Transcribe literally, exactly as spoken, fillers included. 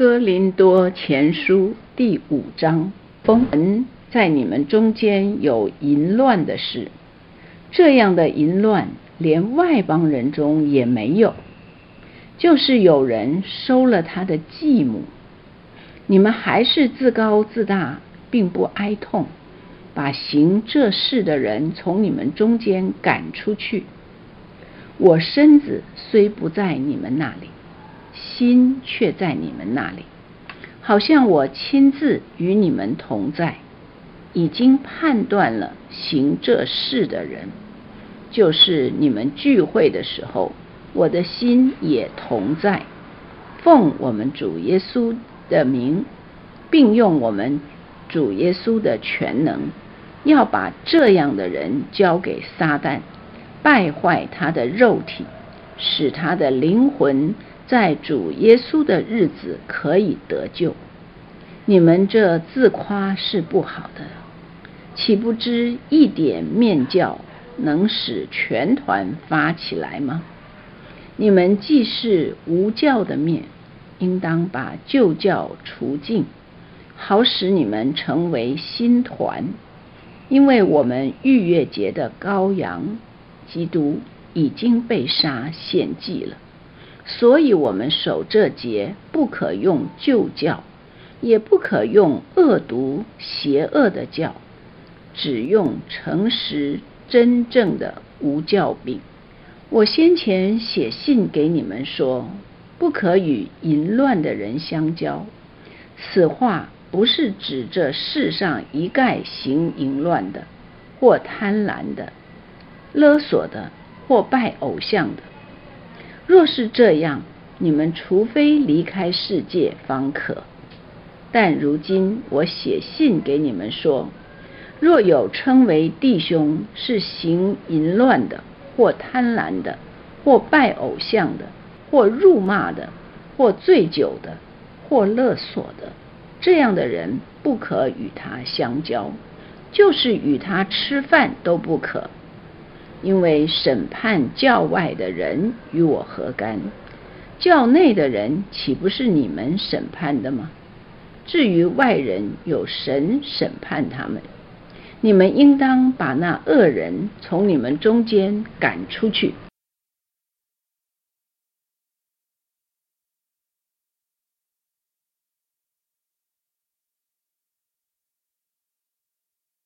哥林多前书第五章，风闻在你们中间有淫乱的事，这样的淫乱连外邦人中也没有，就是有人收了他的继母。你们还是自高自大，并不哀痛，把行这事的人从你们中间赶出去。我身子虽不在你们那里，心却在你们那里，好像我亲自与你们同在，已经判断了行这事的人，就是你们聚会的时候，我的心也同在，奉我们主耶稣的名，并用我们主耶稣的全能，要把这样的人交给撒旦，败坏他的肉体，使他的灵魂在主耶稣的日子可以得救。你们这自夸是不好的，岂不知一点面教能使全团发起来吗？你们既是无教的面，应当把旧教除尽，好使你们成为新团。因为我们逾越节的羔羊基督已经被杀献祭了，所以我们守这节不可用旧教，也不可用恶毒邪恶的教，只用诚实真正的无教饼。我先前写信给你们说，不可与淫乱的人相交。此话不是指这世上一概行淫乱的，或贪婪的，勒索的，或拜偶像的。若是这样，你们除非离开世界方可。但如今我写信给你们说，若有称为弟兄是行淫乱的，或贪婪的，或拜偶像的，或辱骂的，或醉酒的，或勒索的，这样的人不可与他相交，就是与他吃饭都不可。因为审判教外的人与我何干？教内的人岂不是你们审判的吗？至于外人，有神审判他们。你们应当把那恶人从你们中间赶出去。